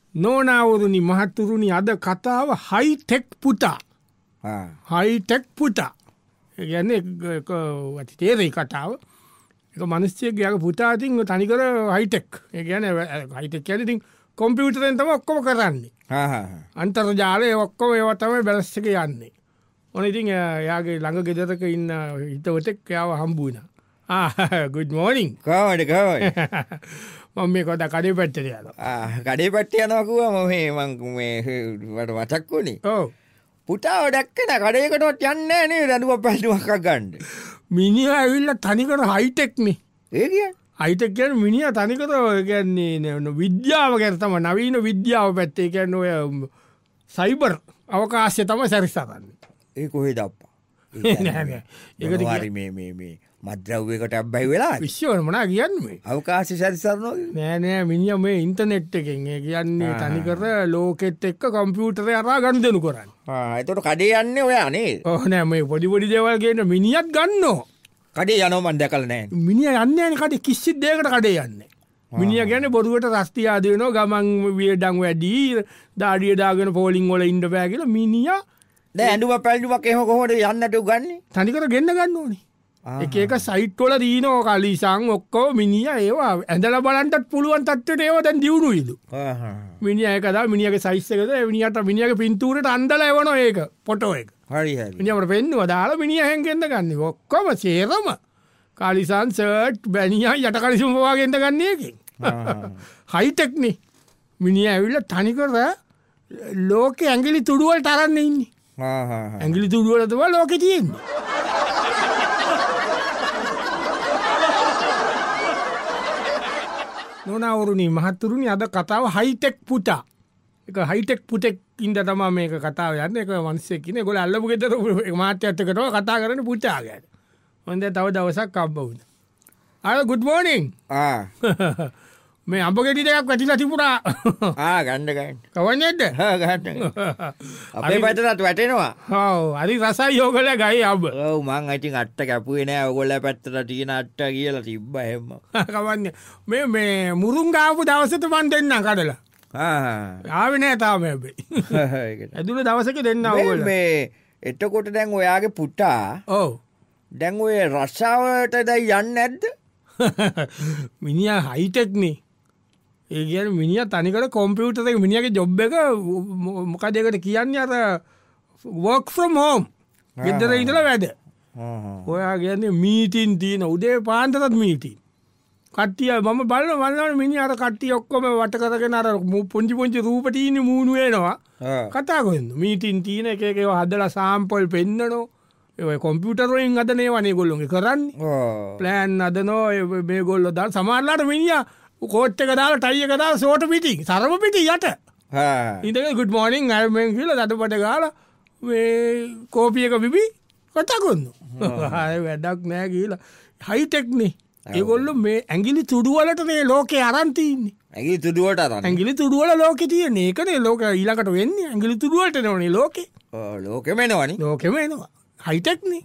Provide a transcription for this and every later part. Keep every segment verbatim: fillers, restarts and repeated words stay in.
නෝනාවරුනි මහත්තුරුනි අද කතාව හයිටෙක් පුතා හයිටෙක් පුතා ගැන තේරේ කතාව එක මනුස්්‍යයගේ පුතාතින් තනිකර හයිටෙක් ගැන හයිටෙක් ඇතිතින් කොම්පියුටරෙන් තම ඔක්කොම කරන්නේ අන්තර්ජාලය ඔක්කොම ඒවතම බැලස්සක යන්නේ ඕන ඉතින් යාගේ ළඟ ගෙදරක ඉන්න හිතවතෙක් යාව හම්බුවන ගුඩ් මෝනිින් කාවට කවයි මම මේ කොද කඩේ පැත්තර යන කඩේ පට්ටිය යනකුව මොහේ මංට වචක් වුණේ ඕ පුටාව දැක්කන කඩේකටත් යන්නේ නේ රැඩුව පැටුවක් ගණ්ඩ මිනිිය ඇවිල්ල තනිකර හයිටෙක්නේ ඒ කිය අයිතක් කියන මිනිිය තනිකර ගැන්නේ විද්‍යාව ගැනතම නවීන විද්‍යාව පැත්තේ කියන්න ඔය සයිබර් අවකාශය තම සැරිස්සාරන්න ඒ කොහේ දප්පා ඒකරි මේ මේ මේ මද්‍රව්වකට අබ්බයි වෙලා විශ්වර මනා කියන්නේ අවකාශ සැරිසරනෝ නෑනෑ මිනිිය මේ ඉන්ටනෙට් එකෙන් කියන්නේ තනිකර ලෝකෙත් එක්ක කම්පියුටරය අරා ගන්න දෙනු කරන්න එතොට කඩේ යන්නේ ඔය අනේ ඕනෑ මේ පොඩිපොඩි දේවල්ගේන්න මිනිියත් ගන්නෝ කඩේ යනෝමන් දැකල නෑ මිනිිය යන්නන කට කිසිත් දේකට කඩේ යන්න මිනිිය ගැන බොරුවට රස්තියාදයනෝ ගමන් වියඩං වැඩී දාඩිය දාගෙන පෝලිං ොල ඉන්ඩ පෑගල මිනිිය ඇඩුව පැල්ඩුවක් එහ කොහොට යන්නට ගන්න තනිකර ගන්න ගන්න ඕනේ එක එක සයිට්කොල දීනෝ කලිසං ඔක්කෝ මිනිිය ඒවා ඇඳල බලන්ටත් පුළුවන් තත්වට ඒව දැන් දියුණු ඉදු මිනි අයකද මිනිියක සයිස්සකද මිනිියට මිනිියක පින්තූරට අන්දල එවන ඒක පොටෝ එක හරි මිනිියට පෙන්වා දාලා මිනිිය හැන්ගෙන්ද ගන්න ඔක්කොම සේරම කාලිසන් සර්ට් බැනිිය යට කලිසුම්වාගෙන්ද ගන්නේකින් හයිටෙක්නේ මිනිිය ඇවිල්ල තනිකර ලෝක ඇගිලි තුඩුවල් තරන්න ඉන්නේ ඇගිලි තුඩුවලතුව ලෝක තියෙන්නේ නොනවරුණි මහත්තුරුණි අද කතාව හයිටෙක් පුතා එක හයිටෙක් පුතෙක් ඉන්ද තම මේක කතාව යන්න එක වන්සේකින ගොල අල්ලපු ගෙතර මාත්‍යත්තකටව කතා කරන පුටාගට හොඳ තව දවසක් කබ්බවුණ අය ගුඩ් මෝනිින් මේ අඹගෙඩි දෙයක් වැටිලා තිබුණා ගණ්ඩගන්න කවන්නේද අපේ පැටරත් වැටෙනවා හව අරි රසයි යෝගල ගයි අබ මං අයිතින් අට්ට කැපුවෙනෑ ඔගොල්ල පැත්තට තියෙන අට්ට කියලා තිබ්බ හෙම කවන්න මේ මේ මුරුන් ගාපු දවසත පන් දෙන්න කඩලා ආවිනෑ තාම ඇබේ ඇදුල දවසක දෙන්න ඔගොල මේ එටකොට දැන් ඔයාගේ පුටා ඕ දැන් ඔය රස්සාාවට දැයි යන්න ඇද්ද මිනිිය හයිටෙක්නේ ඒ කිය මිනිිය තනිකට කොම්පියුටර එක මිනිියගේ ජොබ් එක මොක දෙකට කියන්නේ අර වර්ක් ෆ්‍රම් හෝම් ගෙදර ඉඳල වැඩ ඔයා කියන්නේ මීටින් තියන උදේ පාන්තරත් මීටින් කට්ටිය මම බලන්න වන්නට මිනි අර කට්ටිය ඔක්කොම වට කරගෙන අර පොංචි පොංචි රූපටීන මූුණුවේනවා කතාකොන්න මීටින් තියන එක එකව හදල සාම්පොල් පෙන්න්නනෝ ඒ කොම්පියුටරෙන් අදනේ වනේ ගොල්ලොගේ කරන්න ප්ලෑන් අදනෝ මේ ගොල්ලො දල් සමාරලාට මිනිිය කෝට්ක දාල ටයිය කදා සෝට පිටි සරම පිටි යට ඉතක ගුඩ් මෝනිින් අයමෙන් කියල දටපට ගාල කෝපියක බිබි කතකොන්න වැඩක් නෑ කියලා හයිටෙක්නේ ඒගොල්ල මේ ඇගිලි තුඩුවලට මේ ලෝකෙ අරන්තින්නේ ඇගි තුඩුවට අර ඇගිලි තුඩුවල ලෝක තිය ඒකනේ ලෝක ඊලකට වෙන්නේ ඇගිලි තුඩුවලට නොනේ ලෝකෙ ලෝකෙමෙනවනි ලෝකෙමෙනවා හයිටෙක්නේ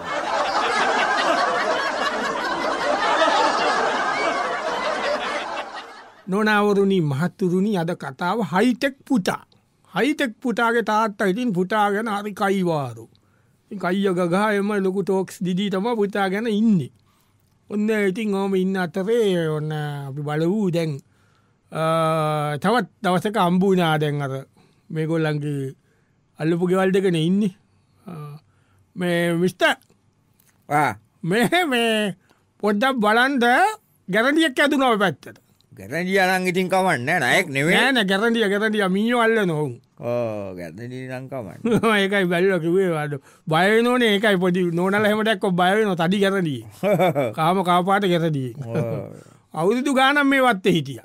නොනවරුණි මහත්තුරුණි අද කතාව හයිටෙක් පුතා හයිටෙක් පුතාගේ තාත්ත ඉතින් පුතාගෙන හරි කයිවාරු කයිය ගගා එම ලොකු ටෝක්ස් දිදී තම පුතා ගැන ඉන්නේ ඔන්න ඉතින් ඕම ඉන්න අතරේ ඔන්න අපි බල වූ දැන් තවත් දවසක අම්බූනා දැන් අර මේ ගොල්ලන්ගේ අල්ලපු ගෙවල් දෙකන ඉන්නේ මේ මිස්ට මේ මේ පොඩ්ඩක් බලන්ද ගැරඩියක් ඇතු නොව පැත්තට ගැරඩිය අනන් ඉතින් කවන්න නයෙක් නෙවේ න ගැරඩිය ගැරඩිය මීෝ අල්ල නොවු ගැරඩි ලංකවන්න ඒකයි බැල්ල කිවේ වාඩ බයනෝන ඒකයි පොඩි නොනල හෙමටක්කො බයන තඩි කරදිය කාම කාපාට ගැරදී අවුරුදු ගානම් මේ වත්තේ හිටිය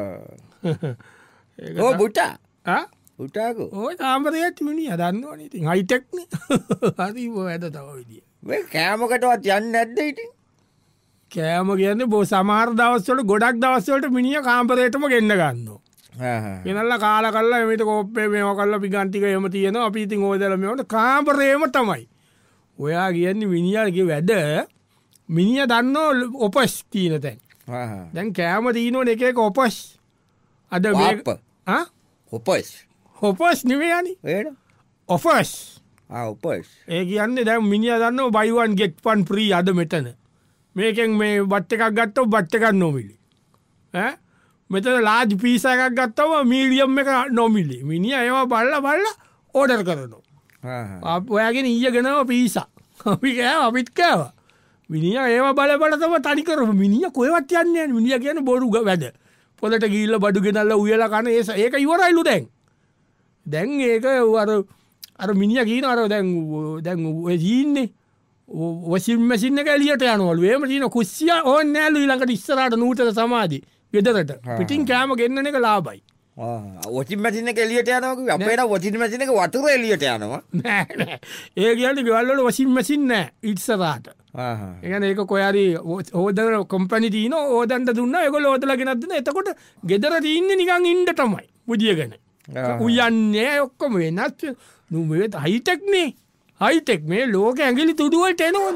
ඕ බුටා උටාක ඕ කාමරයට මිනි අදන්නවන ඉතින් හයිටෙක්න හරි ඇද තව විදිිය කෑමකටවත් යන්න ඇද්ද ඉටින් කෑම කියන්න බෝ සමාර දවස්වල ගොඩක් දවස්වලට මිනිිය කාම්පරයටම ගෙන්න්න ගන්න එනල්ල කාල කල්ල එමට කෝප්පේ මේ කල්ල පිගන්ටික එම තියෙන අපිඉතින් ඕදලමට කාම්පරේම තමයි ඔයා කියන්නේ මිනිියගේ වැඩ මිනිිය දන්න ඔපස් තිීන තැන් දැන් කෑම තිීනෝ එක එක ඔපස් අද හොපස් හොපස් නිවයනි ඒට ඔෆස් උපස් ඒ කියන්න දැම් මිනිිය දන්න බයිවන් ගෙට් පන් ප්‍රී අද මෙතන මේකෙන් මේ බට්ට එකක් ගත්තව බට්ටකක් නොමිලි මෙතන ලාජ් පිස එකක් ගත්තව මීලියම් එක නොමිලි මිනිිය ඒවා බල්ල බල්ල ඕඩර් කරනවා ඔයාගෙන ඊය ගෙනව පිසා අපි කෑ අපිත් කෑව මිනිිය ඒවා බල බලතම තනිකරම මිනිිය කොයවත් යන්නේ මිනිිය කියන බොරුග වැඩ පොලට ගිල්ල බඩු ගෙනල්ල උයල කන ඒ ඒක ඉවරයිලු දැන් දැන් ඒක අර අර මිනිිය කියන අර දැන් දැන් ජීන්නේ වසිම සින්න එලියට යනවල ඒම තින කුස්සිය ඕන්න නෑලු ළඟට ඉස්සරට නූතර සමාධී ගෙදරට පිටින් කෑම ගෙන්න්න එක ලාබයි ඔචින් මැසින එලියට යනක අපේට ඔචින් මැසින එක වතුර එලියට යනවා ඒ කියන්න ගවල්ලට වසින් මැසින් නෑ ඉත්සරාට ඒන ඒක කොයාරි හෝදර කොම්පනි තියන ඕදන්ට දුන්න එක ලෝදලගෙනත්දන එතකොට ගෙදර තියන්න නිකං ඉන්ඩ තමයි පුදියගෙන උයන්නේ ඔක්කොම වෙනස් නුමත් හයිටෙක්නේ හයිටෙක් මේ ලෝක ඇගිලි තුදුවලට එනවන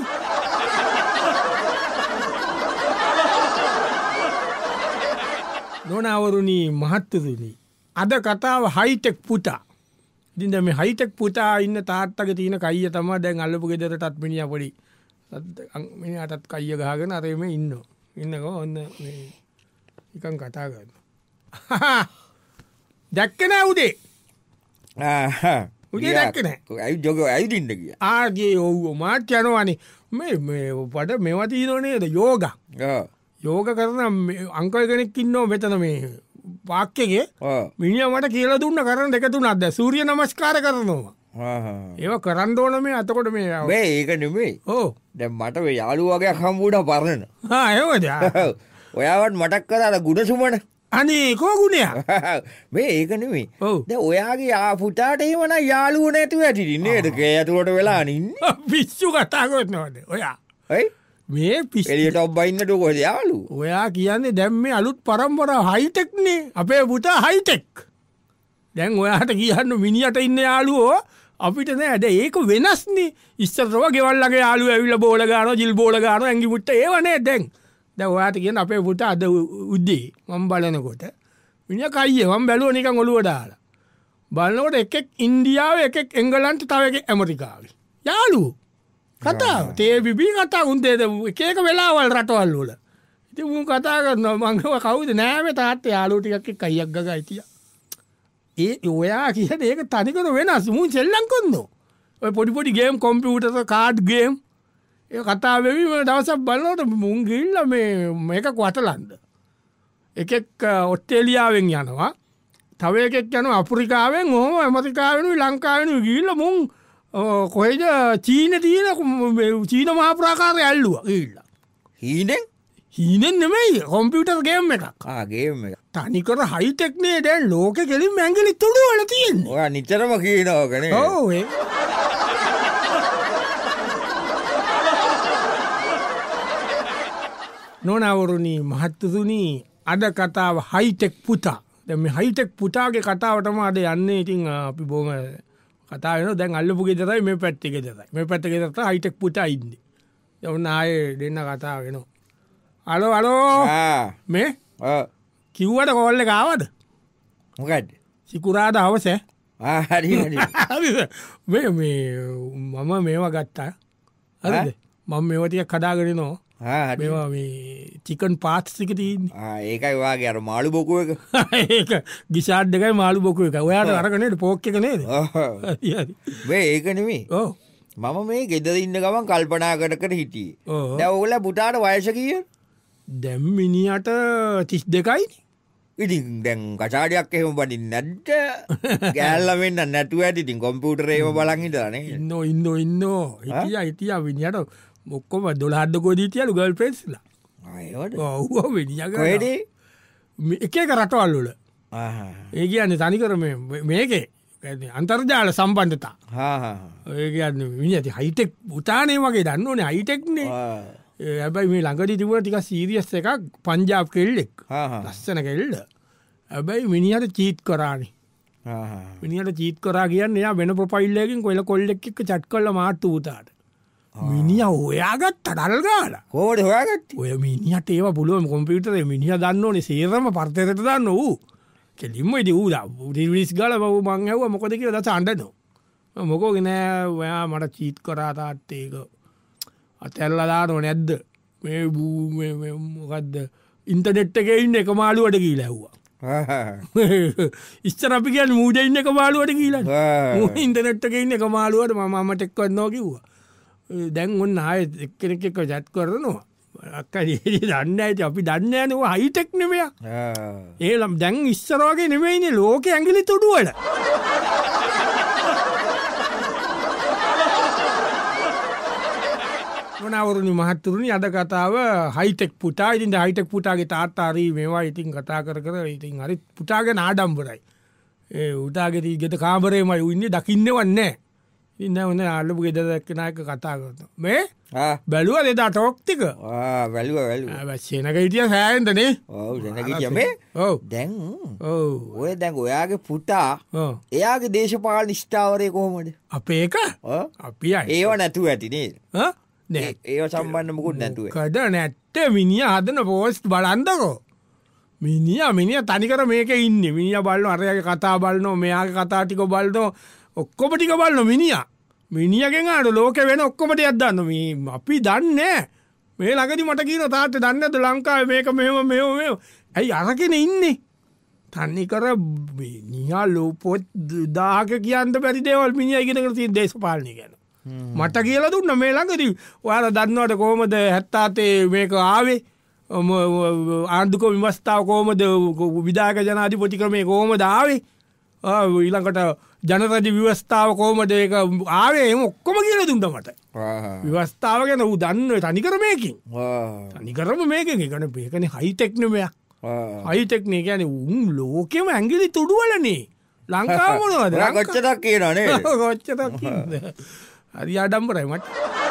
නොනවරුණී මහත්තතුනී අද කතාව හයිටෙක් පුතා දිද මේ හයිටෙක් පුතා ඉන්න තාත්තක තියන කයිය තම දැන් අල්ලපු ගෙදරටත් මිනිිය පොඩි මිනිටත් කයිය ගාගෙන අරම ඉන්න ඉන්නකෝ ඔන්න එකන් කතා ගන්න දැක්කන උදේ උදේ දැක්කන ඇයි ජොක ඇයිදින්න කිය ආගේ ඔවු මාත් යනවානේ මේ පට මෙවතිී නොනේද යෝග යෝග කරන අංකල් කෙනෙක් ඉන්නෝ මෙතන මේ පාක්්‍යගේ මිනිිය මට කියල දුන්න කරන දෙකතුන අද සූරිය නමස්කාර කරනවා ඒව කරන්න ඕන මේ අතකොට මේ ඒක නෙමේ ඕ දැ මට යාලු වගේ හම්බුඩ පරණ ඒවද ඔයාවට මටක් කරලා ගුණ සුමන අනේ කෝ ගුණය මේ ඒක නෙමේ ද ඔයාගේ ආපුතාට ඒවන යාලුව නැතුව ඇතිරන්නේ එදකේ ඇතුවට වෙලානින් පිස්සු කතාකොත්නවද ඔයා මේ පිළියට ඔබ්බයින්නට කොද යාලු ඔයා කියන්නේ දැම්මේ අලුත් පරම්පර හයිටෙක්නේ අපේ පුතා හයිටෙක් දැන් ඔයාට කියන්න මිනිට ඉන්න යාලුවෝ අපිට නෑද ඒක වෙනස්නේ ඉස්සරව ගෙවල්ලගේ යාලු ඇවිල්ල බෝල ගාන ජිල් බෝල ගාන ඇඟි මුට්ට ඒවනේ දැන් දැ ඔයාට කියන්න අපේ පුට අද උද්දේ මම් බලනකොට මිනි කයිය වම් බැලුව නිකං ඔළුව දාලා බලනකොට එකෙක් ඉන්දියාව එකෙක් එංගලන්ට තව එක ඇමරිකාව යාලු කතාව තේ බිබී කතා උන්දේද එකක වෙලාවල් රටවල් වල ඉති මු කතා කරන්න මංගව කවුද නෑම තාත්ත යාලෝටිකක් කයියක් ගග අයිතිය ඒ ඔයා කියන ඒක තනිකර වෙනස් මුන් සෙල්ලං කොන්න ඔය පොඩිපොඩි ගේම් කොම්පියුටර කාඩ් ගේම් ඒ කතා වෙවීම දවසක් බලනට මුන්ගිල්ල මේ මේක කොටලන්ද එකෙක් ඔස්ටේලියාවෙන් යනවා තව එකෙක් යන අප්‍රිකාවෙන් හෝම ඇමරිකාවෙනු ලංකාවෙනු ගිල්ල මුන් කොයිද චීන තියන චීන මහාප්‍රාකාරය ඇල්ලුව ඉල්ල හීනෙන් හීනෙන් නෙමයි කොම්පියුටර් ගේම් එකක් ආගේම තනිකර හයිටෙක්නේ දැන් ලෝක කෙලින් මැංගලි තුඩුවල තියෙන් ඔයා නිතරම කියනවගන ඕේ නොනවරුණී මහත්තතුනී අද කතාව හයිටෙක් පුතා දැම හයිටෙක් පුතාගේ කතාවටම අද යන්නේ ඉතින් අපි බෝම කතාන දැන් අල්ලපු ගෙදරයි මේ පැත්ති ගෙදරයි මේ පැත්ත ගෙදරට හයිටෙක් පුතා ඉන්න යවන්න ආය දෙන්න කතා වෙනවා අලෝ අලෝ මේ කිව්වට කොල්ල කාවද මොකඩ සිකුරාද අවසෑ මේ මේ මම මේවා ගත්තා හරිද මම මේවටිය කදාගෙනනවා මේවා මේ චිකන් පාත්සික තිීන් ඒකයි වාගේ අර මාළු බොකුව එක ඒක ගිසාඩ් දෙකයි මාළු බොකුව එක ඔයාට අරගනයට පෝක්්ක නේද වේ ඒක නෙමේ ඕ මම මේ ගෙදර ඉන්න ගමන් කල්පනා කර කර හිටියේ දැවගල පුටාට වයස කිය දැම්මිනියට තිස් දෙකයි ඉතින් දැන් කචාඩයක් එහෙම බඩින් නැද්ට ගෑල්ලවෙන්න නැතුව ඇතිතින් කොම්පියුටරේම බලංහිටන ඉන්න ඉන්න ඉන්න හිටිය හිටිය විනිට මොක්කොම දොළහද්ද කෝදීතියලු ගල් පෙස්ලා ඔව්ඩ එක එක රටවල්ලුල ඒ කියන්න තනිකර මේකේ අන්තර්ජාල සම්බන්ධතා ඒ කියන්න විනි ඇති හයිටෙක් උතානය වගේ දන්න ඕනේ හයිටෙක්නේ ඇබයි මේ ළඟට තිබුණ ටික සීරියස් එකක් පංජාබ් කෙල්ලෙක් ලස්සන කෙල්ල ඇබැයි මිනිහට චීත් කරානේ මිනිහට චීත් කරා කියන්න එයා වෙන ප්‍රපයිල්ලකින් කොල කොල්ලෙක් එක චට් කල්ල මාට්තු ූතාට මිනිිය ඔයාගත් ටඩල්ගාල කෝඩ හොයාගත් ඔය මිනිියට ඒව පුළුවන් කොම්පියුටර මිනිිය දන්න ඕනේ සේරම පර්තරයට දන්න වූ කෙලින්ම ඉති ඌලා රිවිස් ගල බව මංහැව මොකද කියල දස අන්ඩනවා මොකෝගෙනෑ ඔයා මට චීත් කරා තාත්තේක අතැල්ලදානො නැද්ද මේ මොකක්ද ඉන්ටනෙට් එක ඉන්න එක මාළුවට කී ලැව්වා ඉස්තර අපි කියන්න මූඩ ඉන්න එක මාළුවට කියලා ඉන්ටනෙට් එක ඉන්න එක මාළුවට මමට එක්වන්නෝ කිව්වා දැන් ඔන්න ආය එක්කෙනෙක් එක ජැත් කරනවා අක්ක දන්න ඇති අපි දන්න යනවා හයිටෙක් නෙමය ඒලම් දැන් ඉස්සරවාගේ නෙවෙයිනේ ලෝක ඇගිලි තුඩුවල මොනවරුණි මහත්තුරුණි අද කතාව හයිටෙක් පුටා ඉතින් හයිටෙක් පුටාගේ තාත්තාරී මේවා ඉතින් කතා කර කර ඉතින් හරි පුටාගෙන ආඩම්බරයි ඒ උටාගෙති ගෙත කාමරේමයි ඉන්නේ දකින්න වන්නේ ඉන්න ඔන්න අල්ලපු ගෙදරක්කෙනයක කතා කරන මේ බැලුව දෙදා ටෝක්තික වැලුව සේනක හිටිය සෑන්දනේ මේ දැන් ඔය දැන් ඔයාගේ පුටා එයාගේ දේශපාල නිෂ්ඨාවරය කොහොමද අපේ එක අපි ඒව නැතුව ඇතිනේ ඒ සම්බන්න මුකුත් නැතුව කද නැට්ට මිනිිය හදන පෝස්ට් බලන්දකෝ මිනිිය මිනිිය තනිකර මේක ඉන්න මිනිිය බලන්න අරයගේ කතා බලන්නෝ මෙයාගේ කතාටික බලනෝ ඔක්කොපටික බලන්න මිනිිය මිනිියගෙන් අට ලෝක වෙන ඔක්කොමට අදන්න මේ අපි දන්නේ මේ ලඟදි මට කියන තාත්ත දන්නද ලංකාව මේක මෙම මෙම මෙ ඇයි අරකෙන ඉන්නේ තන්නිකර නිහා ලෝපොත් දාක කියන්න පැරි දේවල් මිනිිය ඉගෙනකර ති දේශපාලනය ගැන මට කියල දුන්න මේ ළඟදී ඔයාල දන්නවට කෝමද හැත්තාතේ මේක ආවේ ආණ්ඩුක විමස්ථාව කෝමද විදාක ජනාධිපති ක්‍රමේ කෝම දාවේ ඊළඟට ජනරජ විවස්ථාව කෝමද ඒක ආවේ එම ඔක්කොම කියල දුන්නට විවස්ථාව ගැන වූ දන්න තනිකරමයකින් තනිකරම මේක එකන පේකන හයිටෙක්නමයක් හයිටෙක්නේ ගැන උන් ලෝකෙම ඇගිලි තුඩුවලනේ ලංකාවනවද ගොච්චතක් කියනනේ ගොච්චතක් හරි අඩම්බරයි මට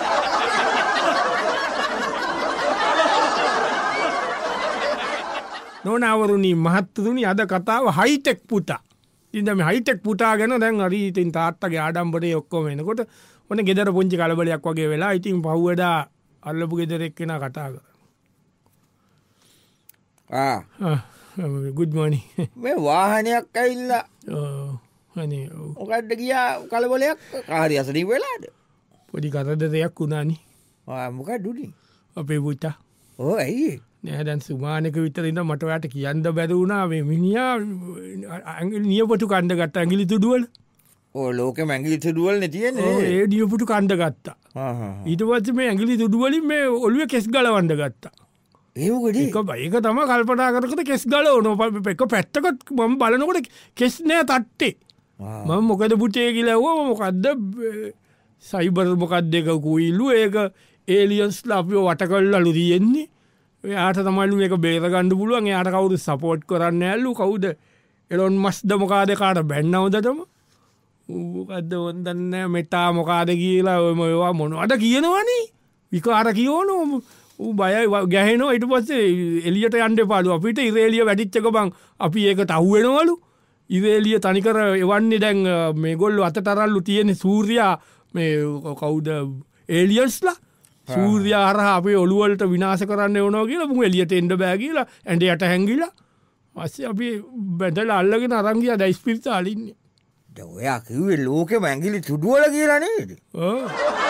නොනවරුණී මහත්තතුනි අද කතාව හයිටෙක් පුටා ඉදම හයිටෙක් පුටා ගැන දැන් අරීතින් තාත්තගේ ආඩම්බරේ ඔක්කොම වෙනකොට ඔන්න ගෙදර පුංචි කලබලයක් වගේ වෙලා ඉතින් පහුවදා අල්ලපු ගෙදරෙක්කෙන කතා කර ගුඩ්මනි මේ වාහනයක් ඇල්ලා ඕකඩ්ඩ කියා කලබලයක් කාරි අසරී වෙලාද පොඩි කරද දෙයක් වුණානි මොක ඩුඩි අපේ පුටා ඕ ඇයි නෑදැන් සුමානක විතරන්න මටවට කියන්න බැරවුණා මිනිා නියපොටු කණ්ඩ ගත්ත ඇගිලි තුඩුවල ඕ ලෝක මැගිලි තුඩුවල් නැතියන ඒ නියපුටු කණ්ඩ ගත්තා ඊට පත්ස මේ ඇගිලි තුඩුවලින් මේ ඔලුව කෙස් ගලවන්ඩ ගත්තා ඒකට එක බයික තම කල්පනා කරකට කෙස් ගල නො එක පැත්තකත් මම බලනකොට කෙස් නෑ තට්ටේ මම මොකද පුටේ කියලවෝ මොකක්ද සයිබර් මොකක් දෙකකු ඉල්ලු ඒක ඒලියන්ස් ලාපියෝ වට කල්ලලු තියෙන්නේ යාට තමයිලු එක බේරගණඩ පුළුවන් යාට කවුද සපෝට් කරන්න ඇල්ලු කවුද එලොන් මස්ද මොකාදකාට බැන්නවදටම ඌකද ඔොන්දන්න මෙටා මොකාද කියලා ඔයවා මොනවට කියනවනේ විකාර කියෝනොම ඌ බයයි ගැහෙනවා ඉට පස්සේ එලියට අන්ඩ පාලු අපිට ඉරේලිය වැඩිච්චක බං අපි ඒක තහුවෙනවලු ඉරේලිය තනිකර එවන්නේ දැන් මේ ගොල්ලු අත තරල්ලු තියෙන සූරයා මේ කවුද ඒලියන්ස්ලා සූර්ය අරහ අපේ ඔළුවලට විනාස කරන්න ඕනෝ කියලා මුහ එලියට එන්ඩ බෑ කියලා ඇඩ යට හැඟිලා පස්සේ අපි බැදල අල්ලගෙන අරංගිය දැයිස්පිරිත අලින්නේ ඔයා කිවේ ලෝකෙ මැගිලි තුඩුවල කියලා නේද